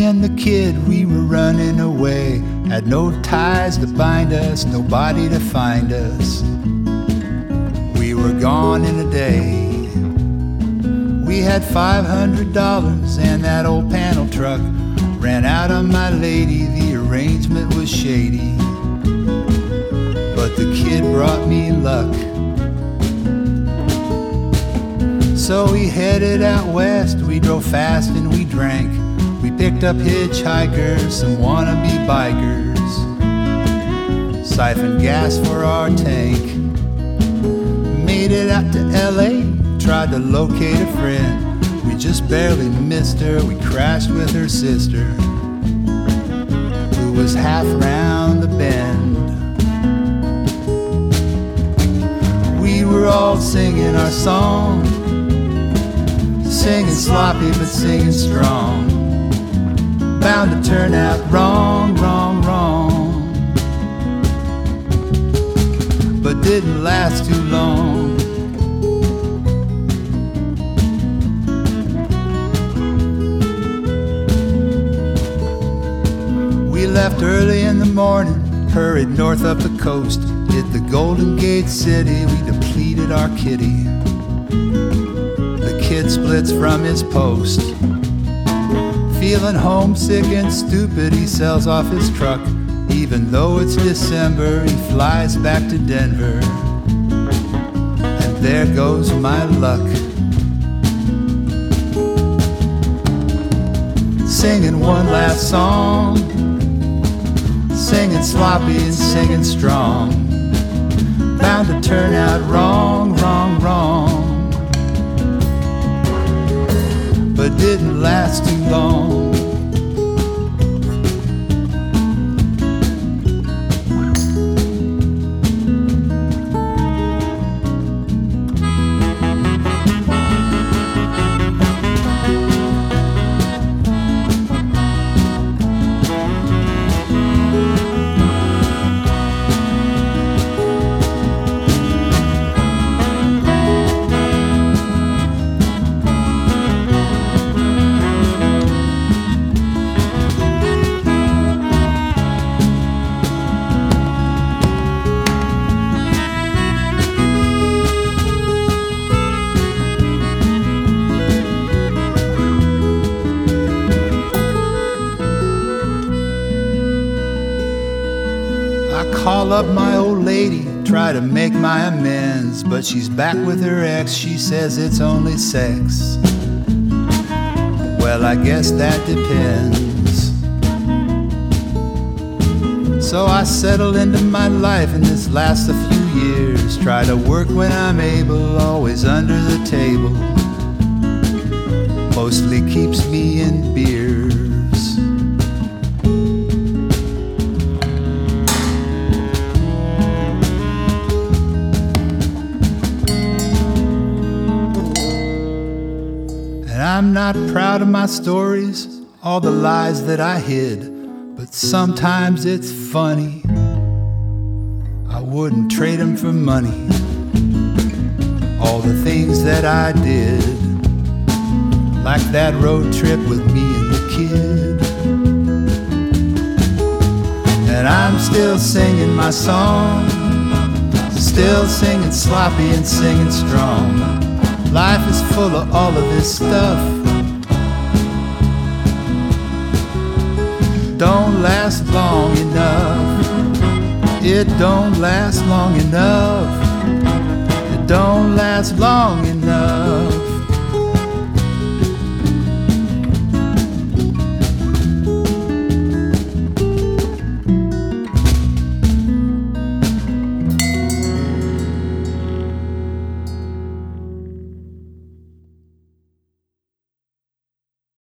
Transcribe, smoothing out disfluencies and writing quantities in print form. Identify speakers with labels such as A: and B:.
A: and the kid, we were running away. Had no ties to bind us, nobody to find us. We were gone in a day. We had $500 and that old panel truck. Ran out on my lady, the arrangement was shady. But the kid brought me luck. So we headed out west, we drove fast and we drank. We picked up hitchhikers, some wannabe bikers. Siphoned gas for our tank. Made it out to LA, tried to locate a friend. We just barely missed her, we crashed with her sister, who was half round the bend. We were all singing our song, singing sloppy but singing strong. Bound to turn out wrong, wrong, wrong. But didn't last too long. We left early in the morning, hurried north up the coast. Hit the Golden Gate City, we depleted our kitty. The kid splits from his post. Feeling homesick and stupid, he sells off his truck. Even though it's December, he flies back to Denver. And there goes my luck. Singing one last song, singing sloppy and singing strong. Bound to turn out wrong, wrong, wrong. But didn't last too long. Call up my old lady, try to make my amends, but she's back with her ex, she says it's only sex. Well, I guess that depends. So I settle into my life and this lasts a few years. Try to work when I'm able, always under the table. Mostly keeps me in beers. I'm not proud of my stories, all the lies that I hid, but sometimes it's funny. I wouldn't trade them for money. All the things that I did, like that road trip with me and the kid. And I'm still singing my song, still singing sloppy and singing strong. Life is full of all of this stuff. Don't last long enough. It don't last long enough. It don't last long enough.